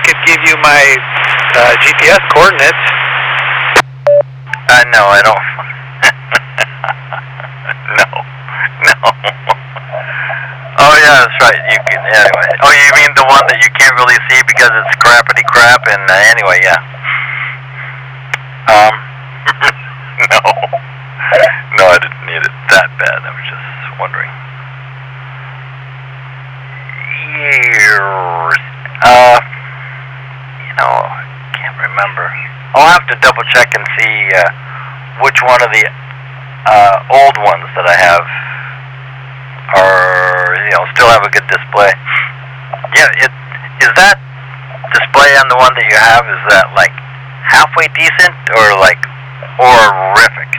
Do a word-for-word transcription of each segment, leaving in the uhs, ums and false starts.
could give you my uh, G P S coordinates. Uh, no, I don't. no, no. Oh yeah, that's right. You can anyway. Oh, you mean the one that you can't really see because it's crappity crap? And uh, anyway, yeah. Um, no, no, I didn't need it that bad. I was just wondering. Years. Uh, you know, I can't remember. I'll have to double check and see uh, which one of the uh, old ones that I have are, you know, still have a good display. Yeah, it is that display on the one that you have, is that like halfway decent or like horrific?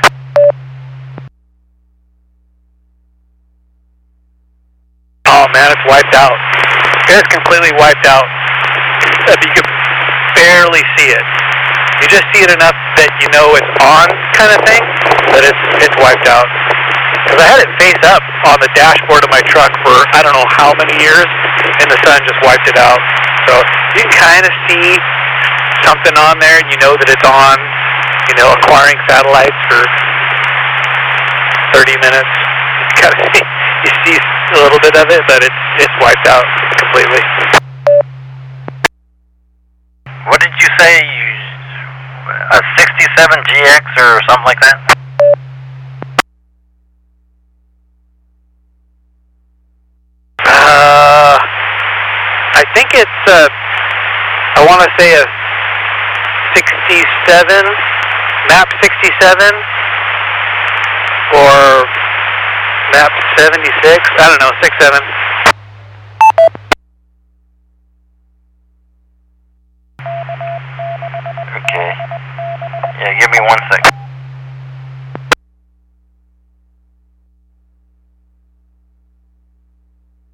Oh man, it's wiped out. It's completely wiped out. You can barely see it. You just see it enough that you know it's on, kind of thing, but it's it's wiped out. Because I had it face up on the dashboard of my truck for I don't know how many years, and the sun just wiped it out. So you can kind of see something on there, and you know that it's on, you know, acquiring satellites for thirty minutes. You kind of see, you see a little bit of it, but it's it's wiped out completely. What did you say? You, a sixty-seven G X or something like that? Uh, I think it's uh, I want to say a sixty-seven, map sixty-seven, or map seventy-six. I don't know, six seven. Okay. Yeah, give me one sec.